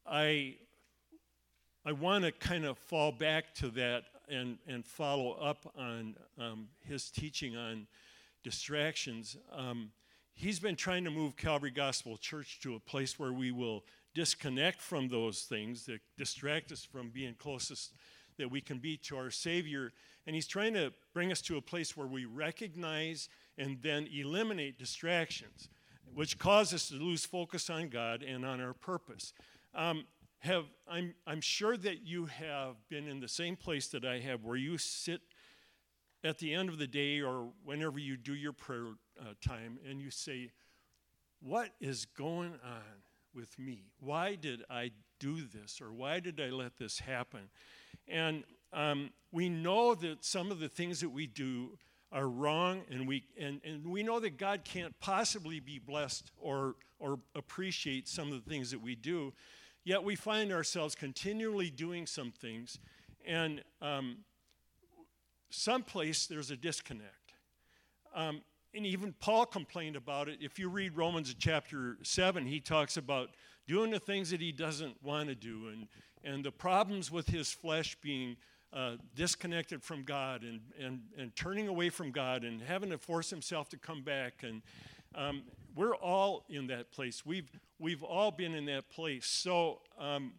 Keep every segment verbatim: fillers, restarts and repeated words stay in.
I I want to kind of fall back to that and, and follow up on um, his teaching on distractions. Um, he's been trying to move Calvary Gospel Church to a place where we will disconnect from those things that distract us from being closest that we can be to our Savior. And he's trying to bring us to a place where we recognize and then eliminate distractions, which cause us to lose focus on God and on our purpose. Um, have I'm, I'm sure that you have been in the same place that I have, where you sit at the end of the day or whenever you do your prayer uh, time and you say, what is going on with me? Why did I do this, or why did I let this happen? And um, we know that some of the things that we do are wrong, and we and, and we know that God can't possibly be blessed or or appreciate some of the things that we do, yet we find ourselves continually doing some things, and um, someplace there's a disconnect. Um, and even Paul complained about it. If you read Romans chapter seven, he talks about doing the things that he doesn't want to do, and, and the problems with his flesh being uh, disconnected from God and, and, and turning away from God and having to force himself to come back. And um, we're all in that place. We've, we've all been in that place. So, um,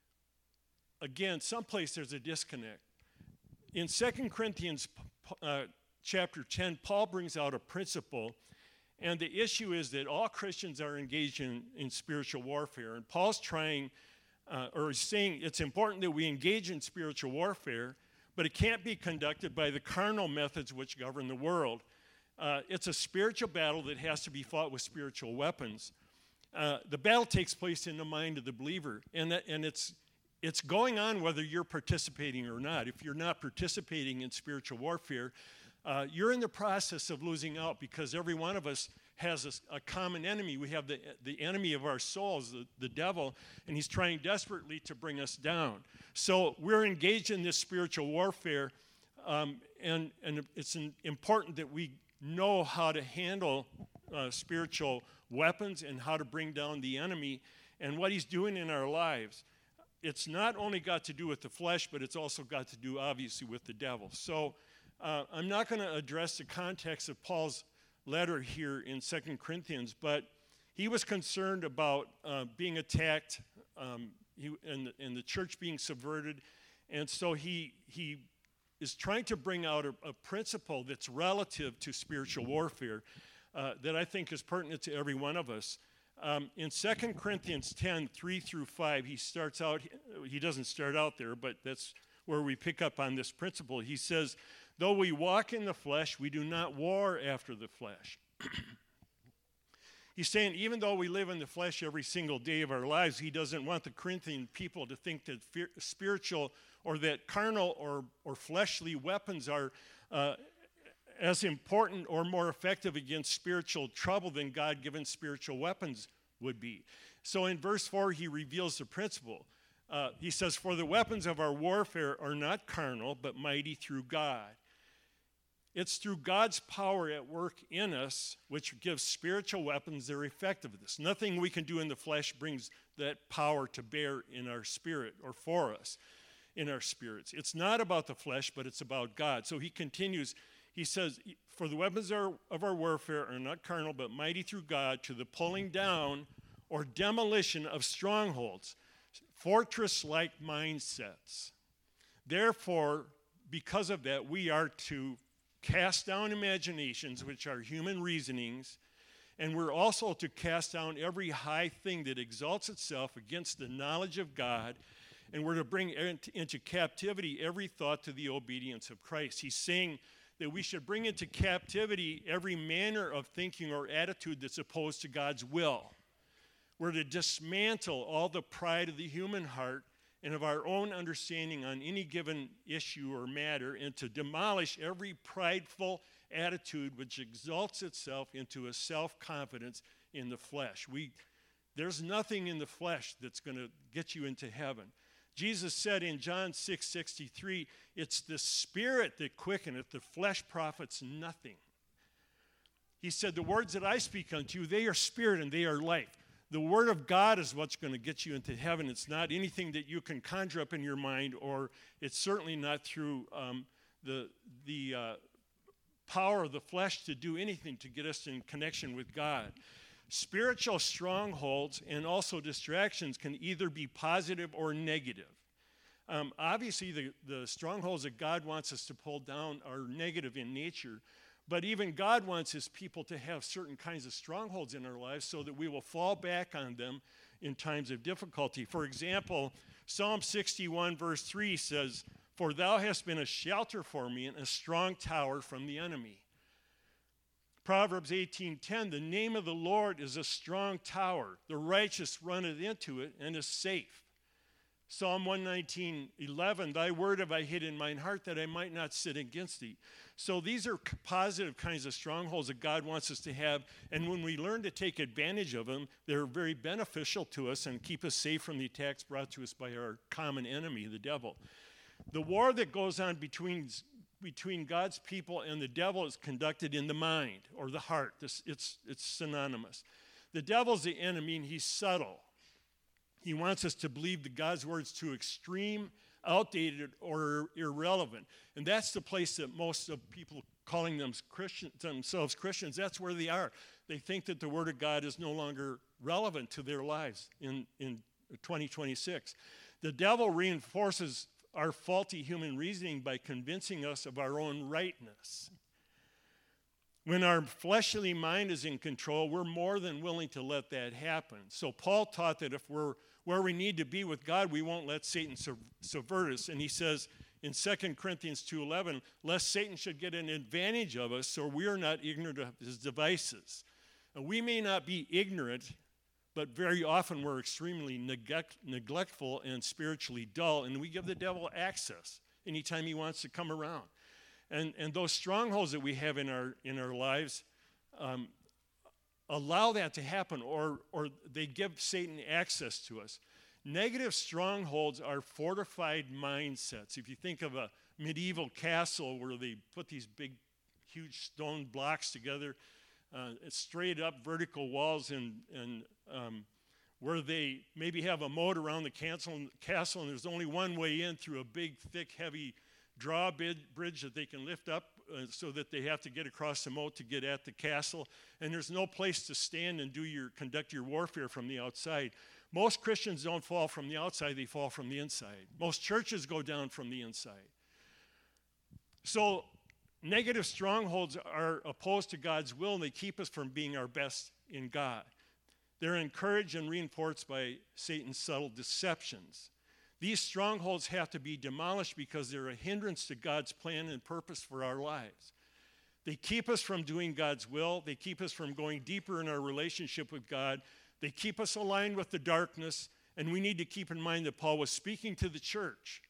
again, someplace there's a disconnect. In Second Corinthians uh, chapter ten, Paul brings out a principle, and the issue is that all Christians are engaged in, in spiritual warfare. And Paul's trying, uh, or he's saying it's important that we engage in spiritual warfare, but it can't be conducted by the carnal methods which govern the world. Uh, it's a spiritual battle that has to be fought with spiritual weapons. Uh, the battle takes place in the mind of the believer, and, that, and it's It's going on whether you're participating or not. If you're not participating in spiritual warfare, uh, you're in the process of losing out, because every one of us has a, a common enemy. We have the, the enemy of our souls, the, the devil, and he's trying desperately to bring us down. So we're engaged in this spiritual warfare, um, and, and it's an, important that we know how to handle uh, spiritual weapons and how to bring down the enemy and what he's doing in our lives. It's not only got to do with the flesh, but it's also got to do, obviously, with the devil. So uh, I'm not going to address the context of Paul's letter here in Second Corinthians, but he was concerned about uh, being attacked um, he, and, and the church being subverted. And so he, he is trying to bring out a, a principle that's relative to spiritual warfare uh, that I think is pertinent to every one of us. Um, in Second Corinthians ten, three through five, he starts out, he doesn't start out there, but that's where we pick up on this principle. He says, though we walk in the flesh, we do not war after the flesh. He's saying even though we live in the flesh every single day of our lives, he doesn't want the Corinthian people to think that fear, spiritual or that carnal or, or fleshly weapons are uh, as important or more effective against spiritual trouble than God-given spiritual weapons would be. So in verse four, he reveals the principle. Uh, he says, for the weapons of our warfare are not carnal, but mighty through God. It's through God's power at work in us, which gives spiritual weapons their effectiveness. Nothing we can do in the flesh brings that power to bear in our spirit or for us in our spirits. It's not about the flesh, but it's about God. So he continues. He says, for the weapons of our warfare are not carnal, but mighty through God to the pulling down or demolition of strongholds, fortress-like mindsets. Therefore, because of that, we are to cast down imaginations, which are human reasonings, and we're also to cast down every high thing that exalts itself against the knowledge of God, and we're to bring into captivity every thought to the obedience of Christ. He's saying that we should bring into captivity every manner of thinking or attitude that's opposed to God's will. We're to dismantle all the pride of the human heart and of our own understanding on any given issue or matter, and to demolish every prideful attitude which exalts itself into a self-confidence in the flesh. We, there's nothing in the flesh that's going to get you into heaven. Jesus said in John six sixty-three, it's the Spirit that quickeneth, the flesh profits nothing. He said, the words that I speak unto you, they are spirit and they are life. The Word of God is what's going to get you into heaven. It's not anything that you can conjure up in your mind, or it's certainly not through um, the, the uh, power of the flesh to do anything to get us in connection with God. Spiritual strongholds and also distractions can either be positive or negative. Um, obviously, the, the strongholds that God wants us to pull down are negative in nature, but even God wants his people to have certain kinds of strongholds in our lives so that we will fall back on them in times of difficulty. For example, Psalm sixty-one verse three says, "For thou hast been a shelter for me and a strong tower from the enemy." Proverbs eighteen ten, "The name of the Lord is a strong tower. The righteous runneth into it and is safe." Psalm one nineteen eleven, "Thy word have I hid in mine heart that I might not sin against thee." So these are positive kinds of strongholds that God wants us to have. And when we learn to take advantage of them, they're very beneficial to us and keep us safe from the attacks brought to us by our common enemy, the devil. The war that goes on between, between God's people and the devil is conducted in the mind or the heart. This, it's, it's synonymous. The devil's the enemy, and he's subtle. He wants us to believe that God's word's too extreme, outdated, or irrelevant. And that's the place that most of people calling them Christian, themselves Christians, that's where they are. They think that the word of God is no longer relevant to their lives in, in twenty twenty-six. The devil reinforces our faulty human reasoning by convincing us of our own rightness. When our fleshly mind is in control, we're more than willing to let that happen. So Paul taught that if we're where we need to be with God, we won't let Satan subvert us. And he says in Second Corinthians two eleven, "Lest Satan should get an advantage of us, so we are not ignorant of his devices." And we may not be ignorant, but very often we're extremely neglect, neglectful and spiritually dull, and we give the devil access anytime he wants to come around. And, and those strongholds that we have in our, in our lives um, allow that to happen, or, or they give Satan access to us. Negative strongholds are fortified mindsets. If you think of a medieval castle where they put these big, huge stone blocks together, uh, straight up vertical walls, and, and um, where they maybe have a moat around the castle, castle, and there's only one way in through a big, thick, heavy drawbridge that they can lift up uh, so that they have to get across the moat to get at the castle, and there's no place to stand and do your conduct your warfare from the outside. Most Christians don't fall from the outside, they fall from the inside. Most churches go down from the inside. So negative strongholds are opposed to God's will, and they keep us from being our best in God. They're encouraged and reinforced by Satan's subtle deceptions. These strongholds have to be demolished because they're a hindrance to God's plan and purpose for our lives. They keep us from doing God's will. They keep us from going deeper in our relationship with God. They keep us aligned with the darkness, and we need to keep in mind that Paul was speaking to the church.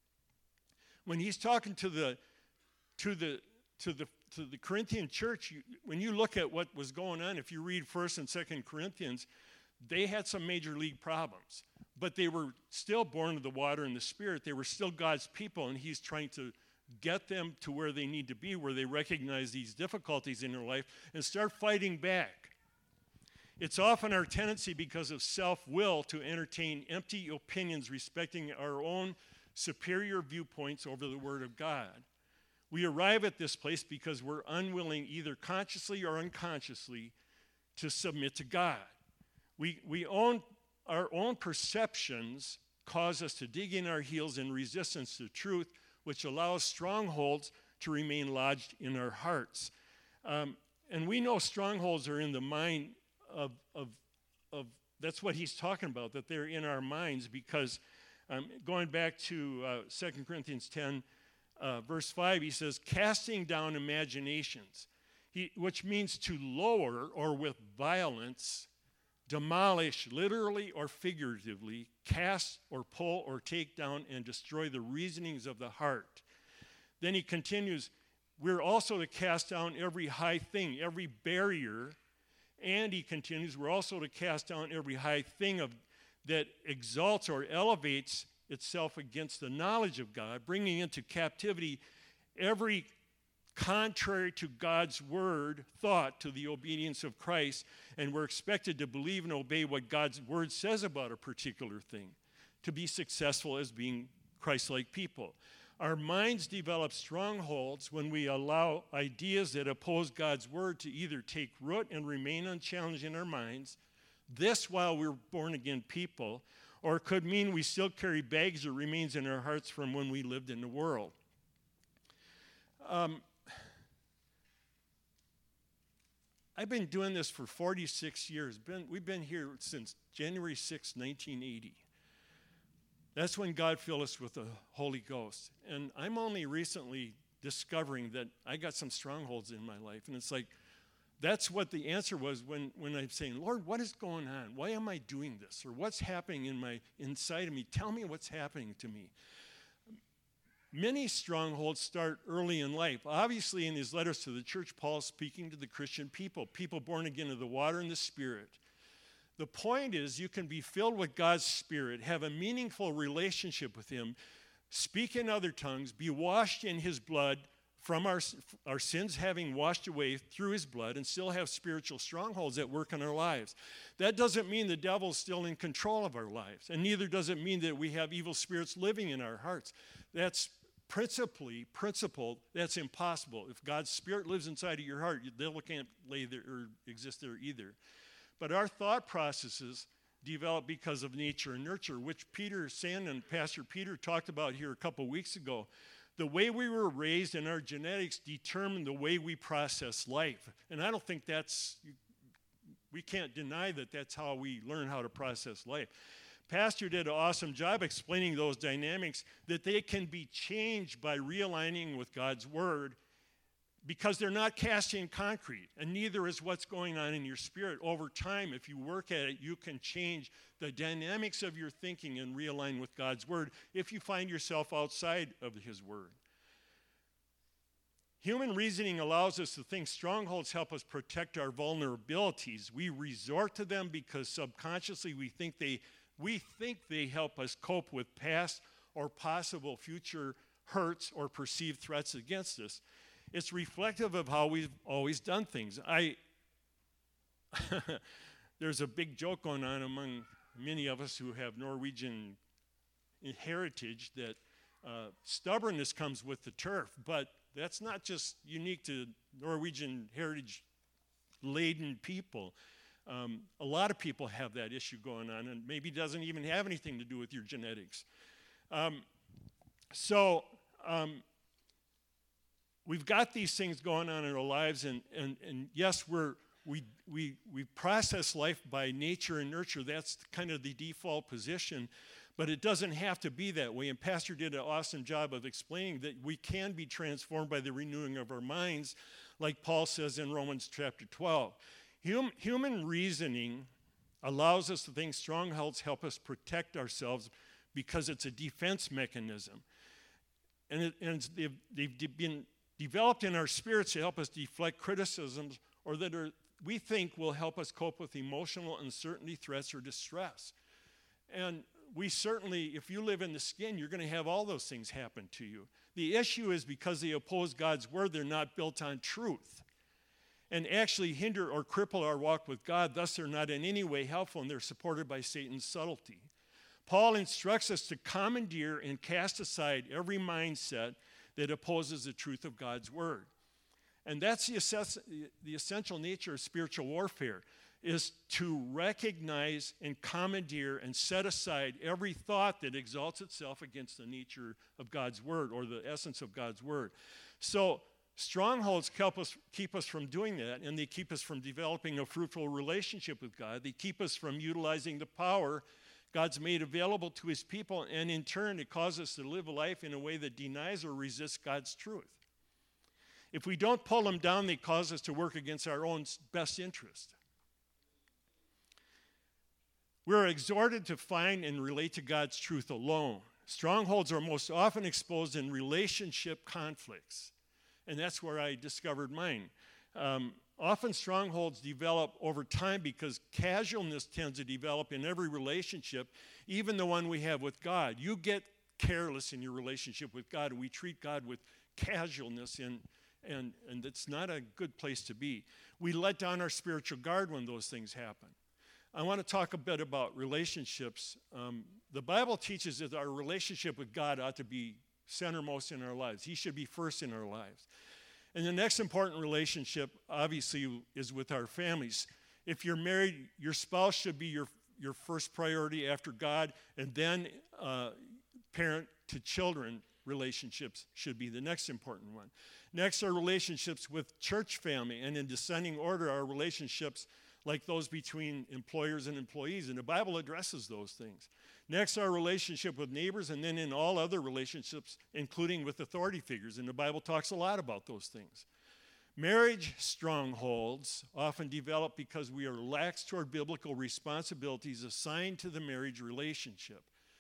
When he's talking to the to the to the to the Corinthian church, you, when you look at what was going on, if you read First and Second Corinthians, they had some major league problems. But they were still born of the water and the Spirit. They were still God's people, and he's trying to get them to where they need to be, where they recognize these difficulties in their life and start fighting back. It's often our tendency, because of self-will, to entertain empty opinions respecting our own superior viewpoints over the Word of God. We arrive at this place because we're unwilling, either consciously or unconsciously, to submit to God. We, we own Our own perceptions cause us to dig in our heels in resistance to truth, which allows strongholds to remain lodged in our hearts. Um, and we know strongholds are in the mind of, of, of, that's what he's talking about, that they're in our minds, because um, going back to uh, Second Corinthians ten, uh, verse five, he says, "Casting down imaginations," he, which means to lower or with violence, demolish, literally or figuratively, cast or pull or take down and destroy the reasonings of the heart. Then he continues, we're also to cast down every high thing, every barrier, and he continues, we're also to cast down every high thing of, that exalts or elevates itself against the knowledge of God, bringing into captivity every contrary to God's word thought to the obedience of Christ, and we're expected to believe and obey what God's word says about a particular thing to be successful as being Christ-like people. Our minds develop strongholds when we allow ideas that oppose God's word to either take root and remain unchallenged in our minds, this while we're born-again people, or it could mean we still carry baggage that remains in our hearts from when we lived in the world. Um, I've been doing this for forty-six years. Been, we've been here since January sixth, nineteen eighty. That's when God filled us with the Holy Ghost. And I'm only recently discovering that I got some strongholds in my life. And it's like, that's what the answer was when, when I'm saying, Lord, what is going on? Why am I doing this? Or what's happening in my inside of me? Tell me what's happening to me. Many strongholds start early in life. Obviously, in his letters to the church, Paul is speaking to the Christian people, people born again of the water and the Spirit. The point is, you can be filled with God's Spirit, have a meaningful relationship with him, speak in other tongues, be washed in his blood from our, our sins having washed away through his blood, and still have spiritual strongholds at work in our lives. That doesn't mean the devil's still in control of our lives, and neither does it mean that we have evil spirits living in our hearts. That's principally, principle, that's impossible. If God's Spirit lives inside of your heart, the devil can't lay there or exist there either. But our thought processes develop because of nature and nurture, which Peter Sand and Pastor Peter talked about here a couple weeks ago. The way we were raised and our genetics determine the way we process life. And I don't think that's, we can't deny that that's how we learn how to process life. Pastor did an awesome job explaining those dynamics, that they can be changed by realigning with God's word, because they're not cast in concrete, and neither is what's going on in your spirit. Over time, if you work at it, you can change the dynamics of your thinking and realign with God's word if you find yourself outside of his word. Human reasoning allows us to think strongholds help us protect our vulnerabilities. We resort to them because subconsciously we think they, we think they help us cope with past or possible future hurts or perceived threats against us. It's reflective of how we've always done things. I There's a big joke going on among many of us who have Norwegian heritage that uh, stubbornness comes with the turf, but that's not just unique to Norwegian heritage-laden people. Um, a lot of people have that issue going on, and maybe doesn't even have anything to do with your genetics. Um, so... Um, We've got these things going on in our lives, and, and, and yes, we're, we, we, we process life by nature and nurture. That's kind of the default position, but it doesn't have to be that way. And Pastor did an awesome job of explaining that we can be transformed by the renewing of our minds, like Paul says in Romans chapter twelve. Hum, human reasoning allows us to think strongholds help us protect ourselves because it's a defense mechanism. And, it, and they've, they've been developed in our spirits to help us deflect criticisms, or that are, we think will help us cope with emotional uncertainty, threats, or distress. And we certainly, if you live in the skin, you're going to have all those things happen to you. The issue is because they oppose God's word, they're not built on truth, and actually hinder or cripple our walk with God. Thus, they're not in any way helpful, and they're supported by Satan's subtlety. Paul instructs us to commandeer and cast aside every mindset that opposes the truth of God's word. And that's the, assess- the essential nature of spiritual warfare, is to recognize and commandeer and set aside every thought that exalts itself against the nature of God's word, or the essence of God's word. So strongholds help us, keep us from doing that, and they keep us from developing a fruitful relationship with God. They keep us from utilizing the power God's made available to his people, and in turn, it causes us to live a life in a way that denies or resists God's truth. If we don't pull them down, they cause us to work against our own best interest. We're exhorted to find and relate to God's truth alone. Strongholds are most often exposed in relationship conflicts, and that's where I discovered mine. Um, Often strongholds develop over time because casualness tends to develop in every relationship, even the one we have with God. You get careless in your relationship with God, and we treat God with casualness, and, And, and it's not a good place to be. We let down our spiritual guard when those things happen. I want to talk a bit about relationships. Um, the Bible teaches that our relationship with God ought to be centermost in our lives. He should be first in our lives. And the next important relationship, obviously, is with our families. If you're married, your spouse should be your, your first priority after God, and then uh, parent to children relationships should be the next important one. Next are relationships with church family, and in descending order are relationships like those between employers and employees, and the Bible addresses those things. Next, our relationship with neighbors, and then in all other relationships, including with authority figures, and the Bible talks a lot about those things. Marriage strongholds often develop because we are lax toward biblical responsibilities assigned to the marriage relationship.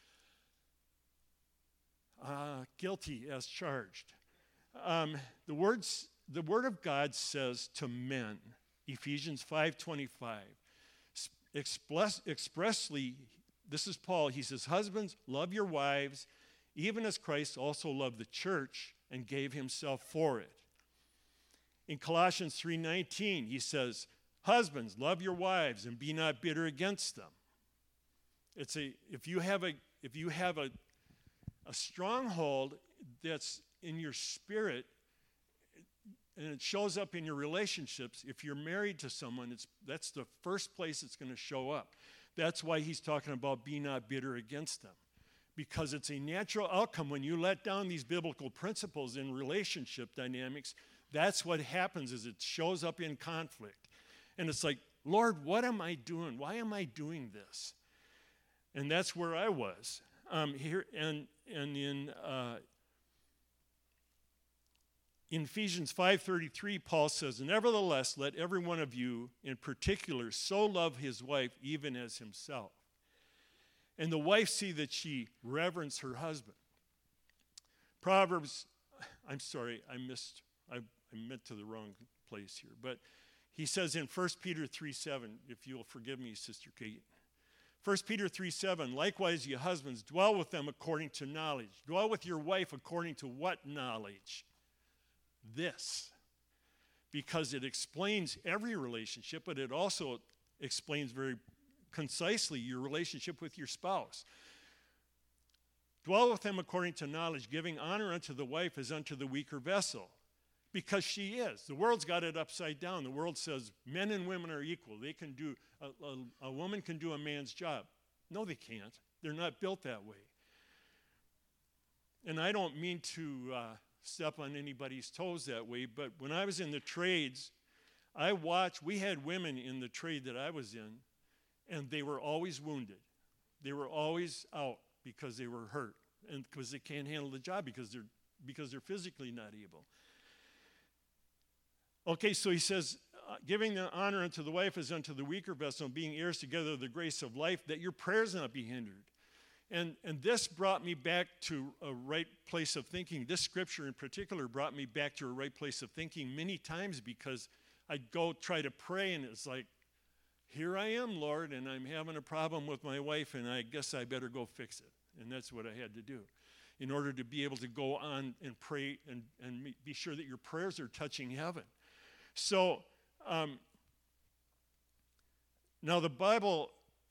Uh, guilty as charged. Um, the, words, the Word of God says to men, Ephesians five twenty-five, express, expressly, this is Paul, he says, husbands, love your wives, even as Christ also loved the church and gave himself for it. In Colossians three nineteen, he says, husbands, love your wives and be not bitter against them. It's a, if you have a, if you have a, a stronghold that's in your spirit, and it shows up in your relationships. If you're married to someone, it's, that's the first place it's going to show up. That's why he's talking about be not bitter against them. Because it's a natural outcome when you let down these biblical principles in relationship dynamics. That's what happens is it shows up in conflict. And it's like, Lord, what am I doing? Why am I doing this? And that's where I was. Um, here and, and in... Uh, In Ephesians five thirty-three, Paul says, nevertheless, let every one of you in particular so love his wife even as himself. And the wife see that she reverence her husband. Proverbs, I'm sorry, I missed, I, I meant to the wrong place here. But he says in First Peter three seven, if you'll forgive me, Sister Kate. First Peter three seven, likewise, ye husbands, dwell with them according to knowledge. Dwell with your wife according to what knowledge? This, because it explains every relationship, but it also explains very concisely your relationship with your spouse. Dwell with them according to knowledge, giving honor unto the wife as unto the weaker vessel, because she is. The world's got it upside down. The world says men and women are equal. They can do, a, a, a woman can do a man's job. No, they can't. They're not built that way. And I don't mean to... Uh, step on anybody's toes that way, but when I was in the trades, I watched, we had women in the trade that I was in, and they were always wounded. They were always out because they were hurt, and because they can't handle the job because they're because they're physically not able. Okay, so he says, uh, giving the honor unto the wife as unto the weaker vessel, being heirs together of the grace of life, that your prayers not be hindered. And, and this brought me back to a right place of thinking. This scripture in particular brought me back to a right place of thinking many times, because I'd go try to pray and it's like, here I am, Lord, and I'm having a problem with my wife, and I guess I better go fix it. And that's what I had to do in order to be able to go on and pray and, and be sure that your prayers are touching heaven. So um, now the Bible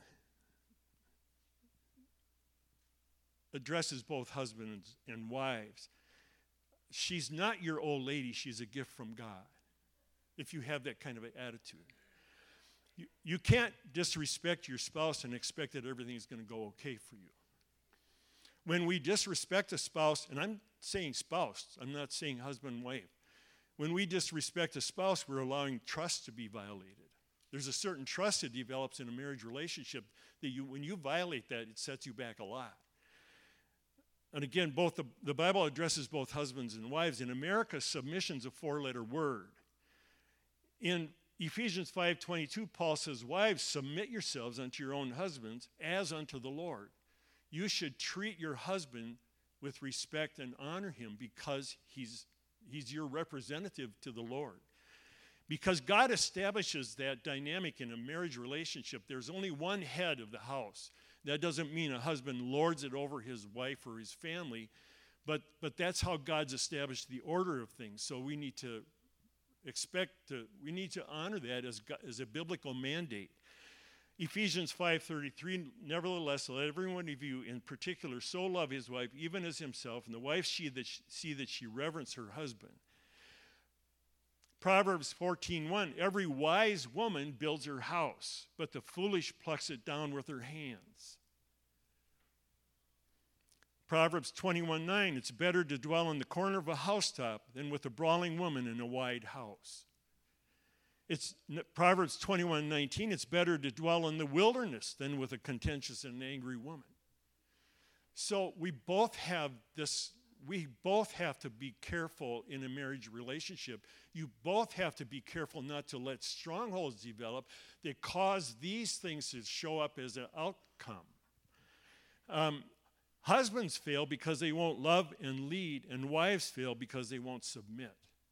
addresses both husbands and wives. She's not your old lady. She's a gift from God, if you have that kind of an attitude. You, you can't disrespect your spouse and expect that everything's going to go okay for you. When we disrespect a spouse, and I'm saying spouse, I'm not saying husband and wife. When we disrespect a spouse, we're allowing trust to be violated. There's a certain trust that develops in a marriage relationship that you, when you violate that, it sets you back a lot. And again, both the, the Bible addresses both husbands and wives. In America, submission's a four-letter word. In Ephesians five twenty-two, Paul says, wives, submit yourselves unto your own husbands as unto the Lord. You should treat your husband with respect and honor him because he's, he's your representative to the Lord. Because God establishes that dynamic in a marriage relationship. There's only one head of the house. That doesn't mean a husband lords it over his wife or his family, but, but that's how God's established the order of things. So we need to expect to, we need to honor that as, as a biblical mandate. Ephesians five thirty-three, nevertheless, let every one of you in particular so love his wife, even as himself, and the wife she that she, see that she reverence her husband. Proverbs fourteen one, every wise woman builds her house, but the foolish plucks it down with her hands. Proverbs twenty-one nine, it's better to dwell in the corner of a housetop than with a brawling woman in a wide house. It's Proverbs twenty-one nineteen, it's better to dwell in the wilderness than with a contentious and angry woman. So we both have this, we both have to be careful in a marriage relationship. You both have to be careful not to let strongholds develop that cause these things to show up as an outcome. Um, husbands fail because they won't love and lead, and wives fail because they won't submit.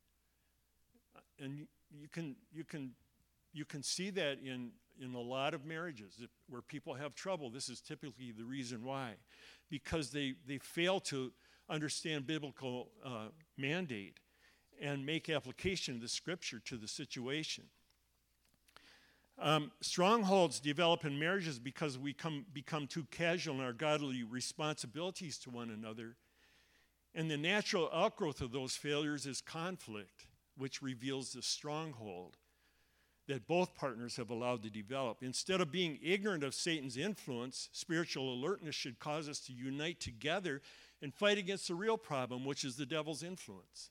And You can you can you can see that in, in a lot of marriages if, where people have trouble. This is typically the reason why, because they, they fail to understand biblical uh, mandate and make application of the scripture to the situation. Um, strongholds develop in marriages because we come, become too casual in our godly responsibilities to one another, and the natural outgrowth of those failures is conflict, which reveals the stronghold that both partners have allowed to develop. Instead of being ignorant of Satan's influence, spiritual alertness should cause us to unite together and fight against the real problem, which is the devil's influence.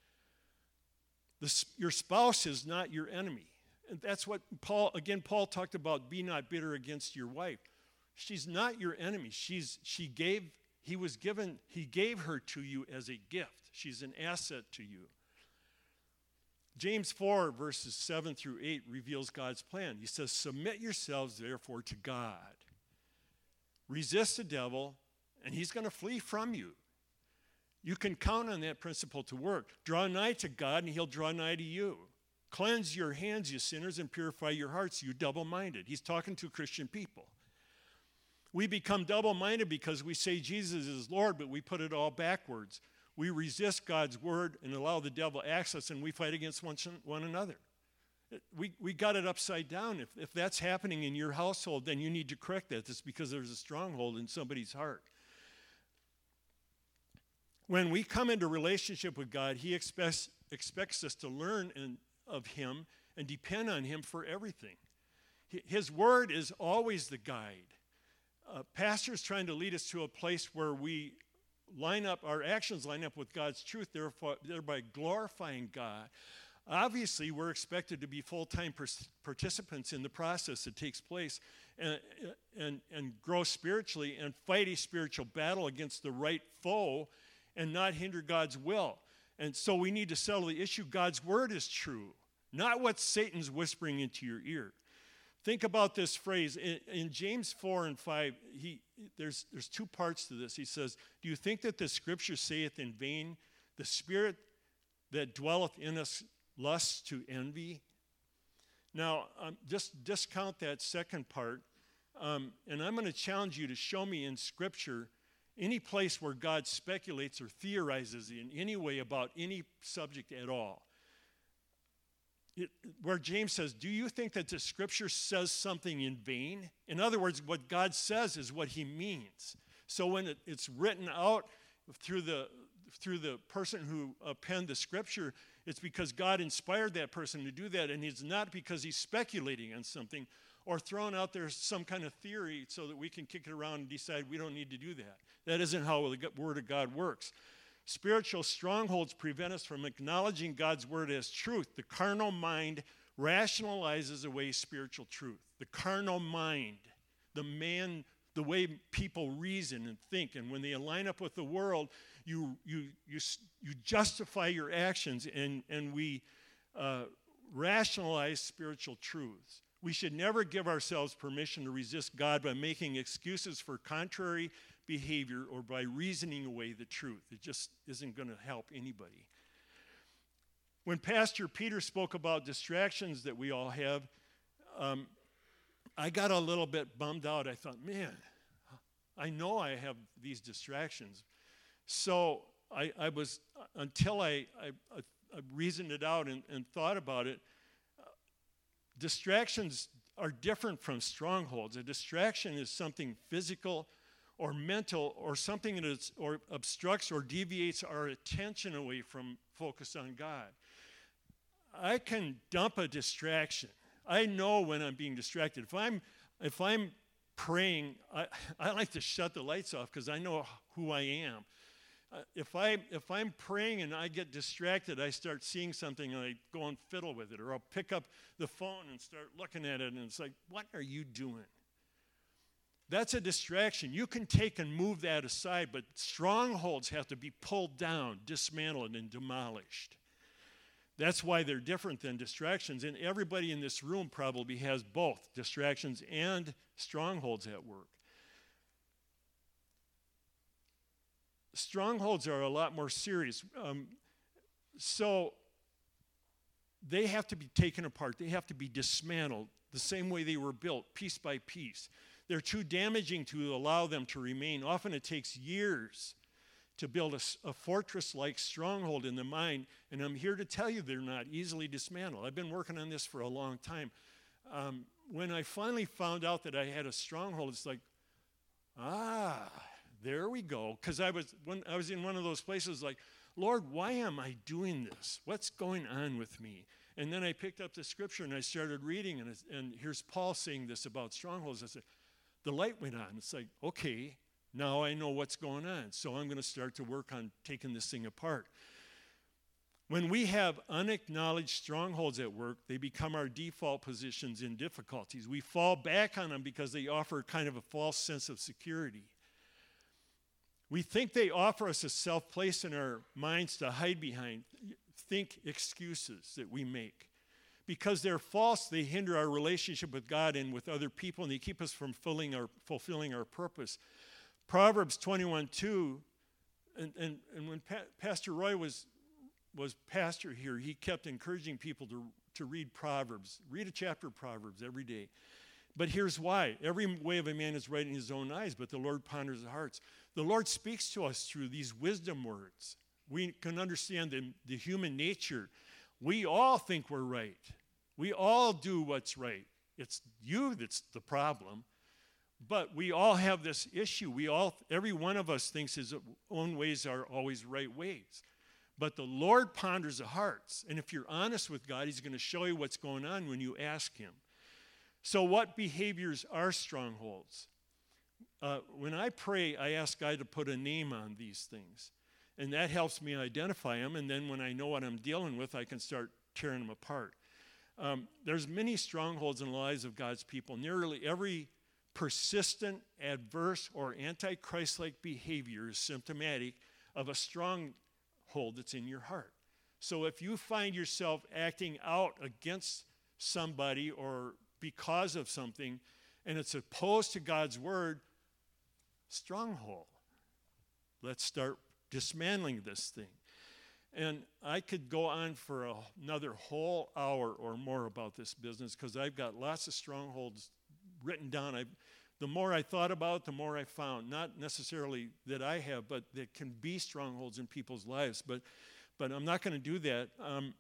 The, your spouse is not your enemy. And that's what Paul, again, Paul talked about, be not bitter against your wife. She's not your enemy. She's, she gave, he was given, he gave her to you as a gift. She's an asset to you. James four, verses seven through eight reveals God's plan. He says, submit yourselves, therefore, to God. Resist the devil, and he's going to flee from you. You can count on that principle to work. Draw nigh to God, and he'll draw nigh to you. Cleanse your hands, you sinners, and purify your hearts, you double-minded. He's talking to Christian people. We become double-minded because we say Jesus is Lord, but we put it all backwards. We resist God's word and allow the devil access, and we fight against one, one another. We, we got it upside down. If, if that's happening in your household, then you need to correct that. It's because there's a stronghold in somebody's heart. When we come into relationship with God, he expects, expects us to learn and, of him and depend on him for everything. His word is always the guide. Uh, pastors trying to lead us to a place where we line up, our actions line up with God's truth, therefore, thereby glorifying God. Obviously, we're expected to be full-time pers- participants in the process that takes place and, and, and grow spiritually and fight a spiritual battle against the right foe and not hinder God's will. And so we need to settle the issue. God's word is true, not what Satan's whispering into your ear. Think about this phrase. In, in James four and five, he, there's, there's two parts to this. He says, do you think that the scripture saith in vain, the spirit that dwelleth in us lusts to envy? Now, um, just discount that second part, um, and I'm going to challenge you to show me in scripture any place where God speculates or theorizes in any way about any subject at all. It, where James says, do you think that the scripture says something in vain? In other words, what God says is what he means. So when it, it's written out through the, through the person who uh, penned the scripture, it's because God inspired that person to do that, and it's not because he's speculating on something or throwing out there some kind of theory so that we can kick it around and decide we don't need to do that. That isn't how the word of God works. Spiritual strongholds prevent us from acknowledging God's word as truth. The carnal mind rationalizes away spiritual truth. The carnal mind, the man, the way people reason and think, and when they line up with the world, you you you you justify your actions, and and we uh, rationalize spiritual truths. We should never give ourselves permission to resist God by making excuses for contrary behavior or by reasoning away the truth. It just isn't going to help anybody. When Pastor Peter spoke about distractions that we all have, um, I got a little bit bummed out. I thought, man, I know I have these distractions. So I, I was, until I, I, I've reasoned it out and, and thought about it. Uh, distractions are different from strongholds. A distraction is something physical or mental or something that is, or obstructs or deviates our attention away from focus on God. I can dump a distraction. I know when I'm being distracted. If I'm if I'm praying, I, I like to shut the lights off because I know who I am. Uh, if I if I'm praying and I get distracted, I start seeing something and I go and fiddle with it, or I'll pick up the phone and start looking at it, and it's like, what are you doing? That's a distraction. You can take and move that aside, but strongholds have to be pulled down, dismantled, and demolished. That's why they're different than distractions. And everybody in this room probably has both distractions and strongholds at work. Strongholds are a lot more serious. Um, so they have to be taken apart. They have to be dismantled the same way they were built, piece by piece. They're too damaging to allow them to remain. Often it takes years to build a, a fortress-like stronghold in the mind, and I'm here to tell you they're not easily dismantled. I've been working on this for a long time. Um, when I finally found out that I had a stronghold, it's like, ah, there we go. Because I was when I was in one of those places like, Lord, why am I doing this? What's going on with me? And then I picked up the scripture and I started reading, and, it's, and here's Paul saying this about strongholds. I said, the light went on. It's like, okay, now I know what's going on. So I'm going to start to work on taking this thing apart. When we have unacknowledged strongholds at work, they become our default positions in difficulties. We fall back on them because they offer kind of a false sense of security. We think they offer us a safe place in our minds to hide behind, think excuses that we make. Because they're false, they hinder our relationship with God and with other people, and they keep us from fulfilling our, fulfilling our purpose. Proverbs twenty-one two, and, and, and when pa- Pastor Roy was, was pastor here, he kept encouraging people to, to read Proverbs. Read a chapter of Proverbs every day. But here's why. Every way of a man is right in his own eyes, but the Lord ponders the hearts. The Lord speaks to us through these wisdom words. We can understand the, the human nature. We all think we're right. We all do what's right. It's you that's the problem. But we all have this issue. We all, every one of us thinks his own ways are always right ways. But the Lord ponders the hearts. And if you're honest with God, he's going to show you what's going on when you ask him. So what behaviors are strongholds? Uh, when I pray, I ask God to put a name on these things. And that helps me identify them. And then when I know what I'm dealing with, I can start tearing them apart. Um, there's many strongholds in the lives of God's people. Nearly every persistent, adverse, or anti-Christ-like behavior is symptomatic of a stronghold that's in your heart. So if you find yourself acting out against somebody or because of something, and it's opposed to God's word, stronghold. Let's start dismantling this thing. And I could go on for a, another whole hour or more about this business because I've got lots of strongholds written down. I, the more I thought about it, the more I found. Not necessarily that I have, but that can be strongholds in people's lives. But, but I'm not going to do that. Um,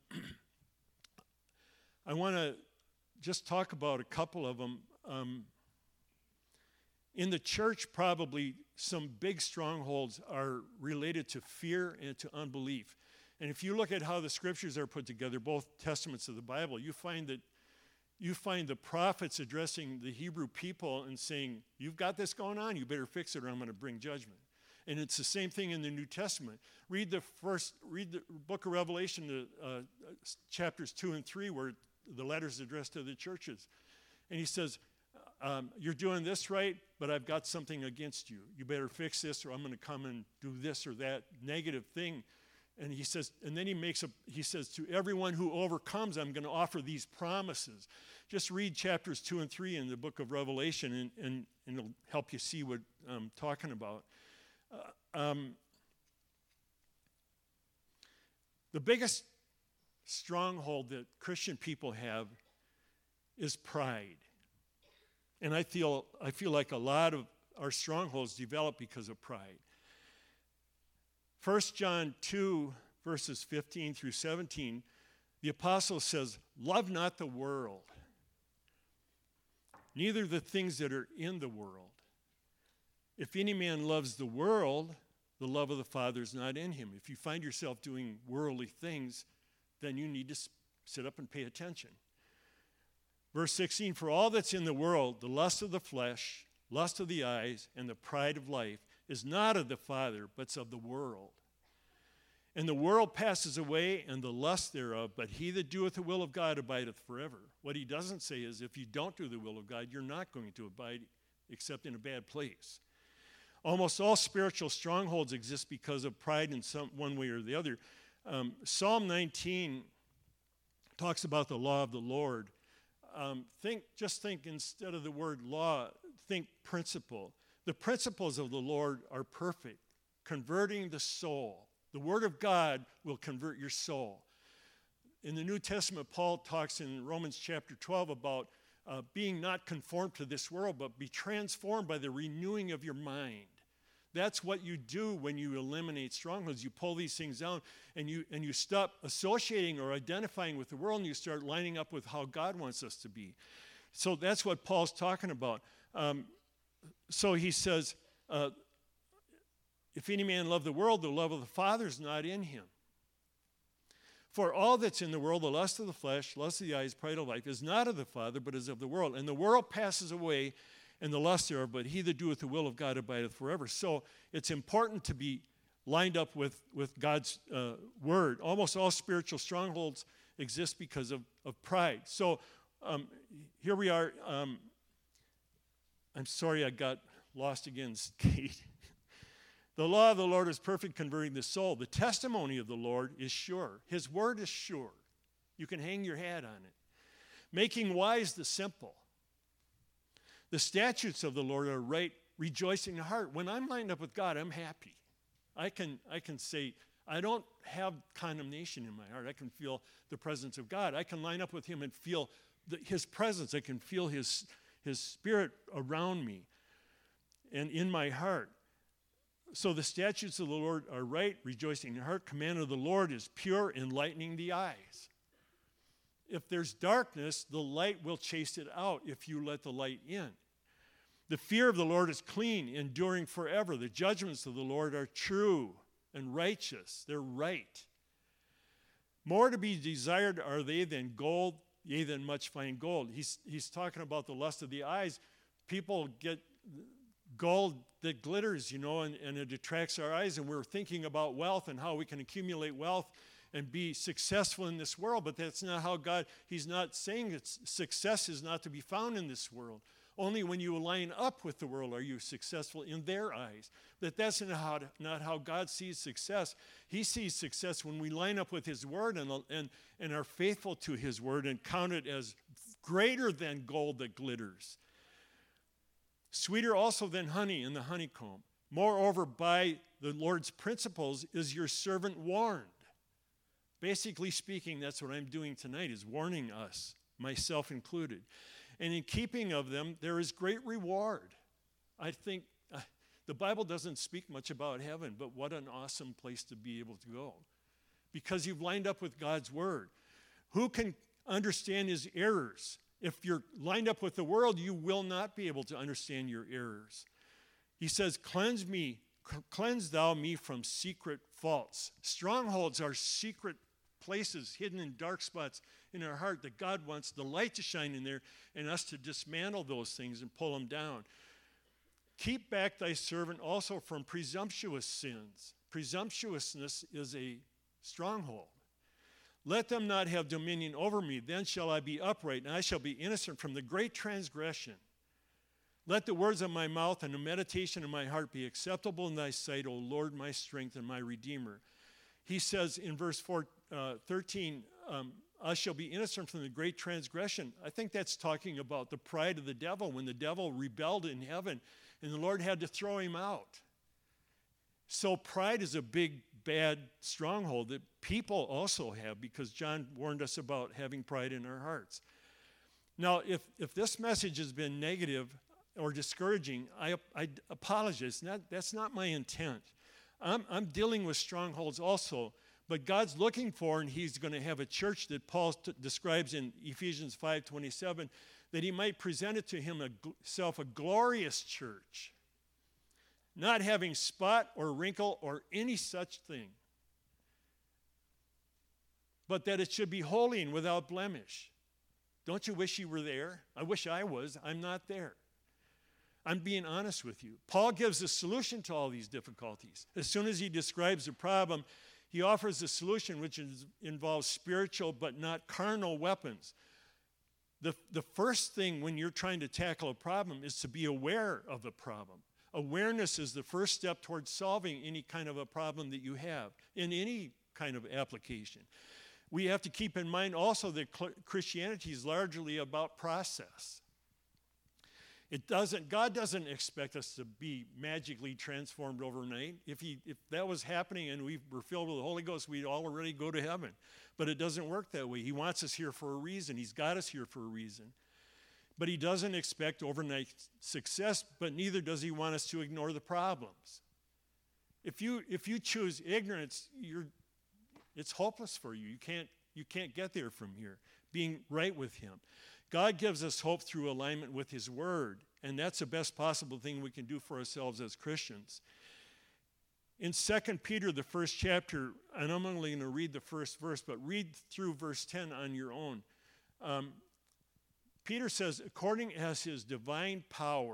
I want to just talk about a couple of them. Um, in the church, probably some big strongholds are related to fear and to unbelief. And if you look at how the scriptures are put together, both testaments of the Bible, you find that you find the prophets addressing the Hebrew people and saying, you've got this going on, you better fix it or I'm going to bring judgment. And it's the same thing in the New Testament. Read the first, read the book of Revelation, the, uh, chapters two and three, where the letter's addressed to the churches. And he says, um, you're doing this right, but I've got something against you. You better fix this or I'm going to come and do this or that negative thing. And he says, and then he makes a, he says, to everyone who overcomes, I'm going to offer these promises. Just read chapters two and three in the book of Revelation, and, and, and it'll help you see what I'm talking about. Uh, um, the biggest stronghold that Christian people have is pride. And I feel, I feel like a lot of our strongholds develop because of pride. First John two, verses fifteen through seventeen, the apostle says, love not the world, neither the things that are in the world. If any man loves the world, the love of the Father is not in him. If you find yourself doing worldly things, then you need to sit up and pay attention. Verse sixteen, for all that's in the world, the lust of the flesh, lust of the eyes, and the pride of life is not of the Father, but of the world. And the world passes away, and the lust thereof, but he that doeth the will of God abideth forever. What he doesn't say is, if you don't do the will of God, you're not going to abide except in a bad place. Almost all spiritual strongholds exist because of pride in some one way or the other. Um, Psalm nineteen talks about the law of the Lord. Um, think, just think instead of the word law, think principle. The principles of the Lord are perfect, converting the soul. The Word of God will convert your soul. In the New Testament, Paul talks in Romans chapter twelve about uh, being not conformed to this world, but be transformed by the renewing of your mind. That's what you do when you eliminate strongholds. You pull these things down, and you, and you stop associating or identifying with the world, and you start lining up with how God wants us to be. So that's what Paul's talking about. Um, so he says, uh, if any man love the world, the love of the Father is not in him. For all that's in the world, the lust of the flesh, lust of the eyes, pride of life, is not of the Father, but is of the world. And the world passes away, and the lust thereof, but he that doeth the will of God abideth forever. So it's important to be lined up with, with God's uh, word. Almost all spiritual strongholds exist because of, of pride. So um, here we are. Um, I'm sorry I got lost again, Kate. The law of the Lord is perfect, converting the soul. The testimony of the Lord is sure. His word is sure. You can hang your hat on it. Making wise the simple. The statutes of the Lord are right, rejoicing the heart. When I'm lined up with God, I'm happy. I can, I can say, I don't have condemnation in my heart. I can feel the presence of God. I can line up with him and feel the, his presence. I can feel his, his spirit around me and in my heart. So the statutes of the Lord are right, rejoicing in the heart. Command of the Lord is pure, enlightening the eyes. If there's darkness, the light will chase it out if you let the light in. The fear of the Lord is clean, enduring forever. The judgments of the Lord are true and righteous. They're right. More to be desired are they than gold, yea, than much fine gold. He's, he's talking about the lust of the eyes. People get gold that glitters, you know, and, and it attracts our eyes, and we're thinking about wealth and how we can accumulate wealth and be successful in this world, but that's not how God, he's not saying that success is not to be found in this world. Only when you line up with the world are you successful in their eyes. That that's not how, not how God sees success. He sees success when we line up with his word and, and, and are faithful to his word and count it as greater than gold that glitters. Sweeter also than honey in the honeycomb. Moreover, by the Lord's principles is your servant warned. Basically speaking, that's what I'm doing tonight, is warning us, myself included. And in keeping of them, there is great reward. I think uh, the Bible doesn't speak much about heaven, but what an awesome place to be able to go. Because you've lined up with God's word. Who can understand his errors? If you're lined up with the world, you will not be able to understand your errors. He says, cleanse me, cleanse thou me from secret faults. Strongholds are secret places hidden in dark spots in our heart that God wants the light to shine in there and us to dismantle those things and pull them down. Keep back thy servant also from presumptuous sins. Presumptuousness is a stronghold. Let them not have dominion over me, then shall I be upright, and I shall be innocent from the great transgression. Let the words of my mouth and the meditation of my heart be acceptable in thy sight, O Lord, my strength and my redeemer. He says in verse four, uh, thirteen, um, I shall be innocent from the great transgression. I think that's talking about the pride of the devil when the devil rebelled in heaven and the Lord had to throw him out. So pride is a big, bad stronghold that people also have, because John warned us about having pride in our hearts. Now, if, if this message has been negative or discouraging, I, I apologize. Not, that's not my intent. I'm, I'm dealing with strongholds also, But God's looking for, and he's going to have a church that Paul t- describes in Ephesians five twenty-seven, that he might present it to himself a glorious church, not having spot or wrinkle or any such thing, but that it should be holy and without blemish. Don't you wish you were there? I wish I was. I'm not there. I'm being honest with you. Paul gives a solution to all these difficulties. As soon as he describes the problem, he offers a solution which is, involves spiritual but not carnal weapons. The, the first thing when you're trying to tackle a problem is to be aware of the problem. Awareness is the first step towards solving any kind of a problem that you have in any kind of application. We have to keep in mind also that Christianity is largely about process. It doesn't, God doesn't expect us to be magically transformed overnight. If he, if that was happening and we were filled with the Holy Ghost, we'd already go to heaven. But it doesn't work that way. He wants us here for a reason. He's got us here for a reason. But he doesn't expect overnight success, but neither does he want us to ignore the problems. If you, if you choose ignorance, you're, it's hopeless for you. You can't, you can't get there from here, being right with him. God gives us hope through alignment with his word, and that's the best possible thing we can do for ourselves as Christians. In Second Peter, the first chapter, and I'm only going to read the first verse, but read through verse ten on your own. Um, Peter says, according as his divine power.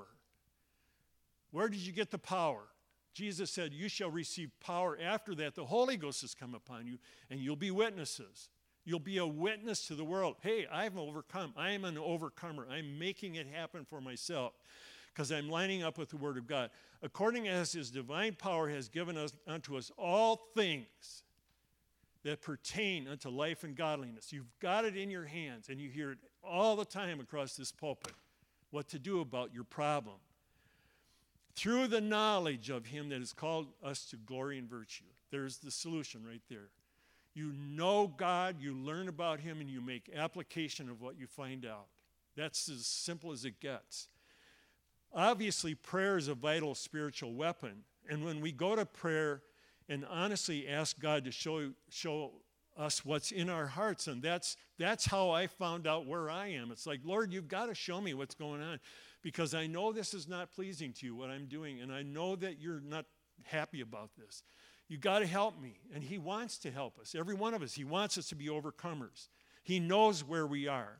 Where did you get the power? Jesus said, you shall receive power. After that, the Holy Ghost has come upon you, and you'll be witnesses. You'll be a witness to the world. Hey, I've overcome. I am an overcomer. I'm making it happen for myself because I'm lining up with the Word of God. According as his divine power has given us unto us all things that pertain unto life and godliness. You've got it in your hands, and you hear it all the time across this pulpit, what to do about your problem. Through the knowledge of him that has called us to glory and virtue. There's the solution right there. You know God, you learn about him, and you make application of what you find out. That's as simple as it gets. Obviously, prayer is a vital spiritual weapon. And when we go to prayer and honestly ask God to show, show us what's in our hearts, and that's, that's how I found out where I am. It's like, Lord, you've got to show me what's going on because I know this is not pleasing to you, what I'm doing, and I know that you're not happy about this. You got to help me. And he wants to help us. Every one of us. He wants us to be overcomers. He knows where we are.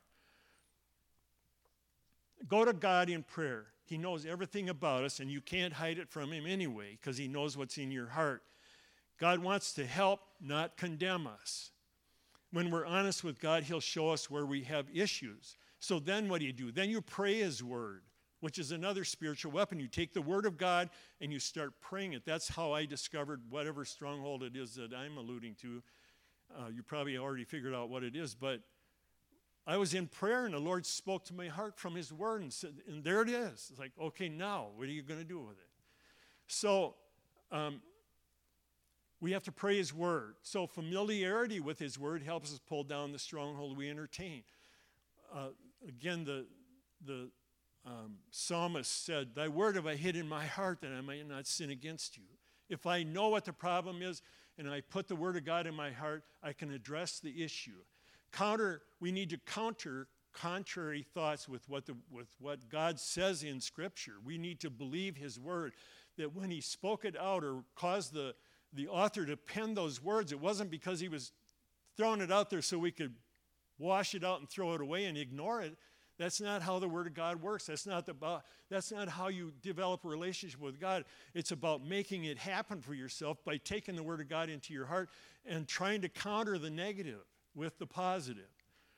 Go to God in prayer. He knows everything about us, and you can't hide it from him anyway because he knows what's in your heart. God wants to help, not condemn us. When we're honest with God, he'll show us where we have issues. So then what do you do? Then you pray his word, which is another spiritual weapon. You take the word of God and you start praying it. That's how I discovered whatever stronghold it is that I'm alluding to. Uh, you probably already figured out what it is, but I was in prayer and the Lord spoke to my heart from his word and said, and there it is. It's like, okay, now what are you going to do with it? So um, we have to pray his word. So familiarity with his word helps us pull down the stronghold we entertain. Uh, again, the the Um, psalmist said, thy word have I hid in my heart that I might not sin against you. If I know what the problem is and I put the word of God in my heart, I can address the issue. Counter, we need to counter contrary thoughts with what, the, with what God says in Scripture. We need to believe his word, that when he spoke it out or caused the, the author to pen those words, it wasn't because he was throwing it out there so we could wash it out and throw it away and ignore it. That's not how the Word of God works. That's not, the, that's not how you develop a relationship with God. It's about making it happen for yourself by taking the Word of God into your heart and trying to counter the negative with the positive.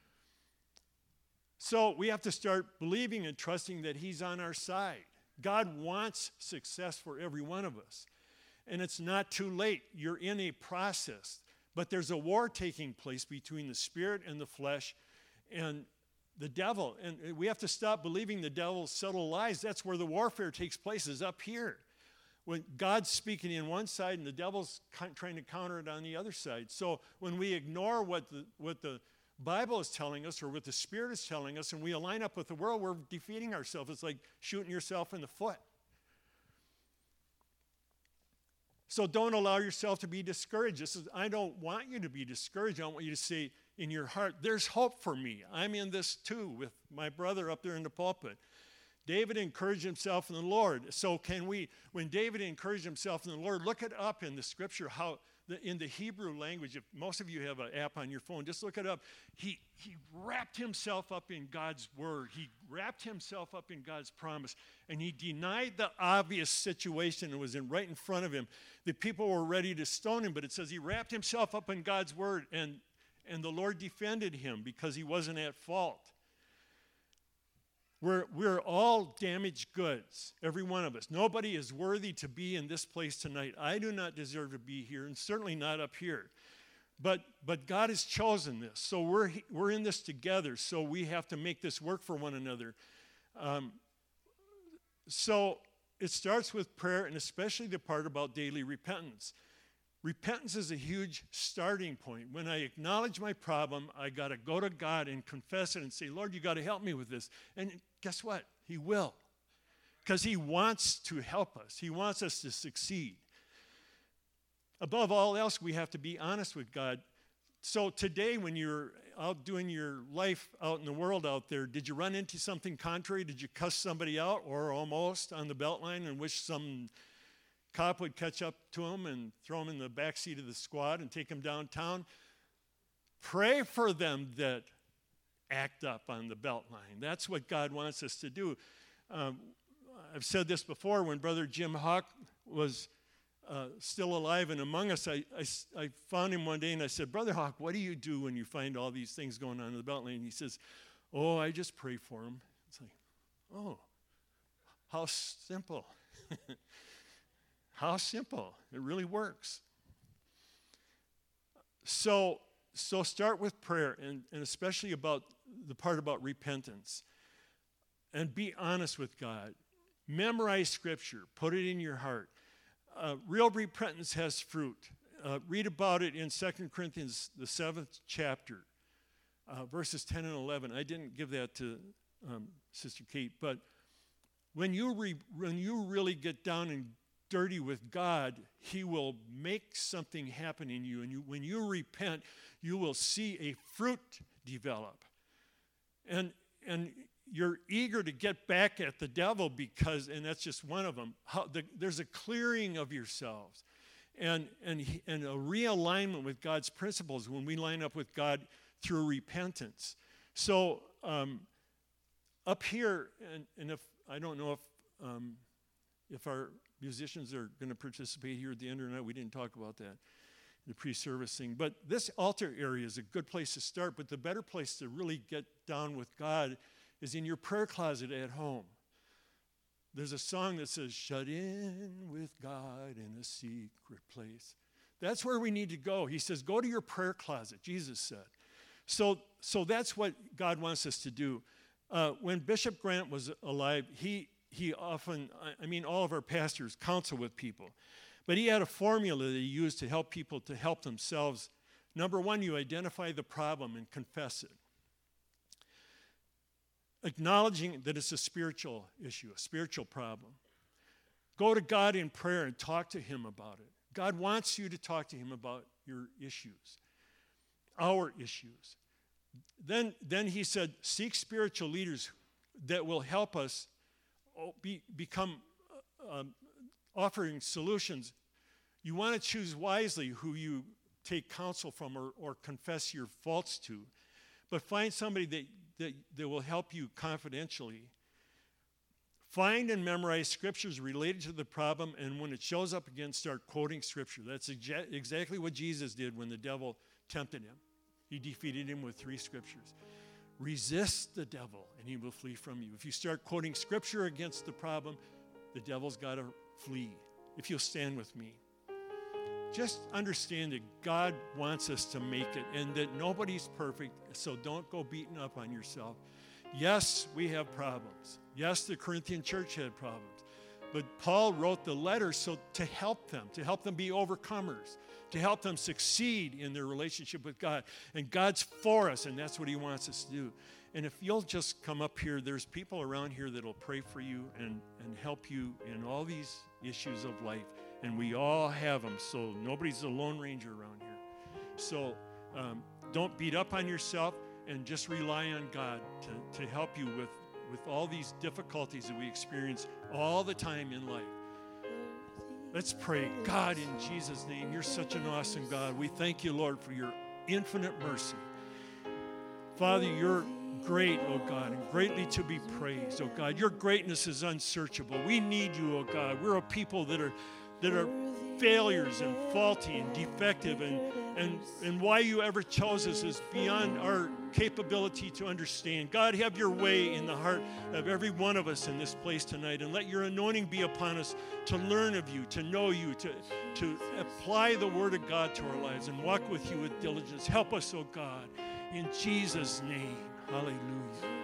So we have to start believing and trusting that he's on our side. God wants success for every one of us. And it's not too late. You're in a process. But there's a war taking place between the spirit and the flesh and the devil. And we have to stop believing the devil's subtle lies. That's where the warfare takes place, is up here. When God's speaking in one side and the devil's trying to counter it on the other side. So when we ignore what the, what the Bible is telling us or what the Spirit is telling us and we align up with the world, we're defeating ourselves. It's like shooting yourself in the foot. So don't allow yourself to be discouraged. This is, I don't want you to be discouraged. I want you to say in your heart, there's hope for me. I'm in this too with my brother up there in the pulpit. David encouraged himself in the Lord. So can we, when David encouraged himself in the Lord, look it up in the scripture, how the, in the Hebrew language, if most of you have an app on your phone, just look it up. He, he wrapped himself up in God's word. He wrapped himself up in God's promise. And he denied the obvious situation that was in, right in front of him. The people were ready to stone him, but it says he wrapped himself up in God's word, and, and the Lord defended him because he wasn't at fault. We're, we're all damaged goods, every one of us. Nobody is worthy to be in this place tonight. I do not deserve to be here, and certainly not up here. But, but God has chosen this, so we're, we're in this together, so we have to make this work for one another. Um, so it starts with prayer, and especially the part about daily repentance. Repentance is a huge starting point. When I acknowledge my problem, I got to go to God and confess it and say, Lord, you got to help me with this. And guess what? He will. Because he wants to help us. He wants us to succeed. Above all else, we have to be honest with God. So today, when you're out doing your life out in the world out there, did you run into something contrary? Did you cuss somebody out or almost on the Beltline and wish some cop would catch up to him and throw him in the back seat of the squad and take him downtown? Pray for them that act up on the Beltline. That's what God wants us to do. Um, I've said this before. When Brother Jim Hawk was uh, still alive and among us, I, I, I found him one day and I said, Brother Hawk, what do you do when you find all these things going on in the Beltline? And he says, oh, I just pray for him. It's like, oh, how simple. How simple. It really works. So, so start with prayer, and, and especially about the part about repentance. And be honest with God. Memorize Scripture. Put it in your heart. Uh, real repentance has fruit. Uh, read about it in Second Corinthians, the seventh chapter, uh, verses ten and eleven. I didn't give that to um, Sister Kate, but when you, re- when you really get down and dirty with God, he will make something happen in you. And you, when you repent, you will see a fruit develop. And, and you're eager to get back at the devil because, and that's just one of them, how the, there's a clearing of yourselves and, and, and a realignment with God's principles when we line up with God through repentance. So um, up here, and, and if I don't know if um, if our musicians are going to participate here at the end or not. We didn't talk about that in the pre-service thing. But this altar area is a good place to start, but the better place to really get down with God is in your prayer closet at home. There's a song that says, shut in with God in a secret place. That's where we need to go. He says, go to your prayer closet, Jesus said. So, so that's what God wants us to do. Uh, when Bishop Grant was alive, he He often, I mean, all of our pastors counsel with people. But he had a formula that he used to help people to help themselves. Number one, you identify the problem and confess it. Acknowledging that it's a spiritual issue, a spiritual problem. Go to God in prayer and talk to him about it. God wants you to talk to him about your issues, our issues. Then, then he said, seek spiritual leaders that will help us Be, become uh, um, offering solutions. You want to choose wisely who you take counsel from or, or confess your faults to, but find somebody that, that, that will help you confidentially. Find and memorize scriptures related to the problem, and when it shows up again, start quoting scripture. That's exa- exactly what Jesus did when the devil tempted him. He defeated him with three scriptures. Resist the devil, and he will flee from you. If you start quoting scripture against the problem, the devil's got to flee. If you'll stand with me. Just understand that God wants us to make it, and that nobody's perfect, so don't go beating up on yourself. Yes, we have problems. Yes, the Corinthian church had problems. But Paul wrote the letter so to help them, to help them be overcomers, to help them succeed in their relationship with God. And God's for us, and that's what he wants us to do. And if you'll just come up here, there's people around here that will pray for you and, and help you in all these issues of life And we all have them, so nobody's a Lone Ranger around here. So um, don't beat up on yourself, and just rely on God to, to help you with, with all these difficulties that we experience all the time in life. Let's pray. God, in Jesus' name, you're such an awesome God. We thank you, Lord, for your infinite mercy. Father, you're great, oh God, and greatly to be praised, oh God. Your greatness is unsearchable. We need you, oh God. We're a people that are that are failures and faulty and defective, and, and, and why you ever chose us is beyond our capability to understand. God, have your way in the heart of every one of us in this place tonight, and let your anointing be upon us to learn of you, to know you, to, to apply the word of God to our lives and walk with you with diligence. Help us, oh God, in Jesus' name. Hallelujah.